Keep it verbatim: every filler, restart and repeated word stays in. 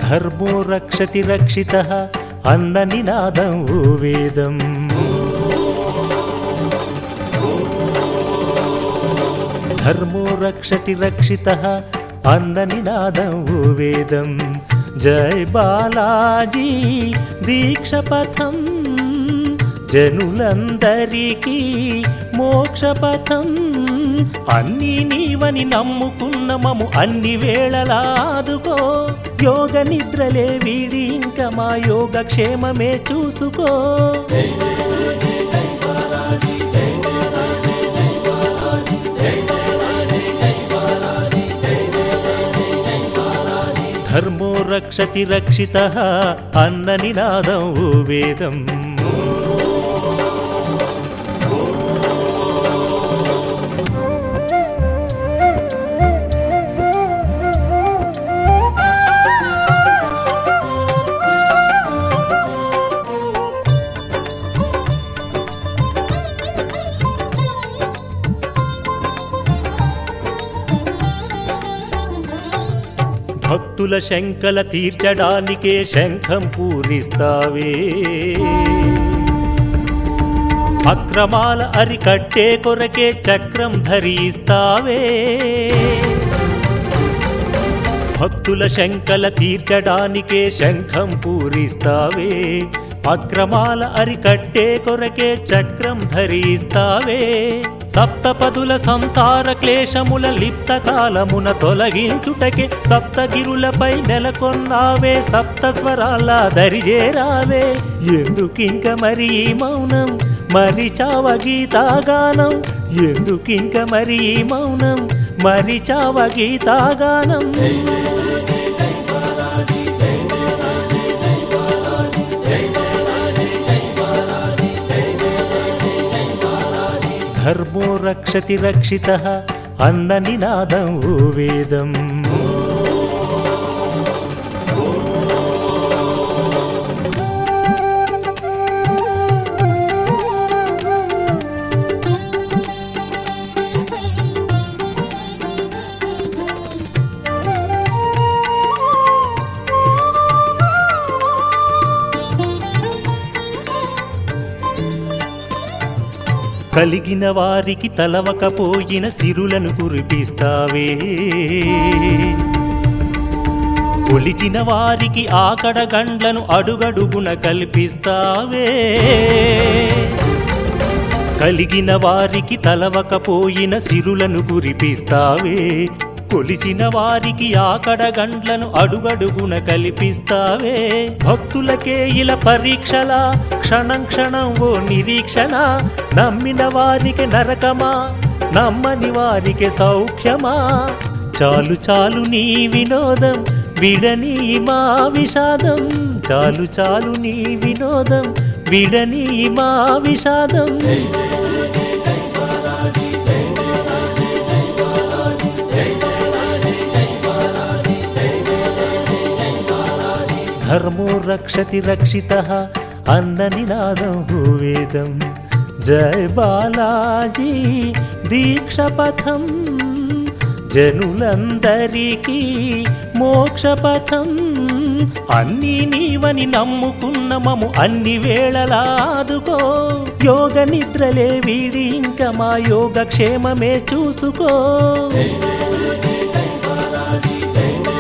ధర్మో రక్షతి రక్షితః అన్న నినాదం ఓ వేదం. ధర్మో రక్షతి రక్షితః అన్న నినాదం ఓ వేదం. జై బాలాజీ దీక్షపథం జనులందరికీ మోక్షపథం. అన్నీ నీవని నమ్ముకున్న మము అన్ని వేళలా ఆదుకో. యోగ నిద్రలే వీడి ఇంక మా యోగ క్షేమమే చూసుకో. ధర్మో రక్షతి రక్షితః అన్న నినాదం ఓ వేదం. భక్తుల శంకల తీర్చడానికే శంఖం పూరిస్తావే. అక్రమాల అరికట్టే కొరకే చక్రం ధరిస్తావే. భక్తుల శంకల తీర్చడానికే శంఖం పూరిస్తావే. అక్రమాల అరికట్టే కొరకే చక్రం ధరిస్తావే. సప్తపదుల సంసార క్లేశముల లిప్త కాలమున తొలగించుటకే సప్తగిరులపై నెలకొన్నావే. సప్త స్వరాల దరిజేరావే. ఎందుకింక మరి ఈ మౌనం మరిచావ గీతాగానం. ఎందుకింక మరి ఈ మౌనం మరిచావ గీతాగానం. ధర్మో రక్షతి రక్షితః అన్న నినాదం ఓ వేదం. కలిగిన వారికి తలవకపోయిన సిరులను కురిపిస్తావే. కొలిచిన వారికి ఆకడ గండ్లను అడుగడుగున కల్పిస్తావే. కలిగిన వారికి తలవకపోయిన సిరులను కురిపిస్తావే. కొలిచిన వారికి ఆకడ గండ్లను అడుగడుగున కల్పిస్తావే. భక్తులకే ఇలా పరీక్షల క్షణం క్షణం ఓ నిరీక్షణ. నమ్మిన వారికి నరకమా నమ్మని వారికి సౌఖ్యమా. చాలు చాలు నీ వినోదం విడని మా విషాదం. చాలు చాలు నీ వినోదం విడని మా విషాదం. ధర్మో రక్షతి రక్షితః అన్న నినాదం ఓ వేదం. జై బాలాజీ దీక్షపథం జనులందరికీ మోక్షపథం. అన్నీ నీవని నమ్ముకున్న మము అన్ని వేళలా ఆదుకో. యోగ నిద్రలే వీడి ఇంక మా యోగ క్షేమమే చూసుకో.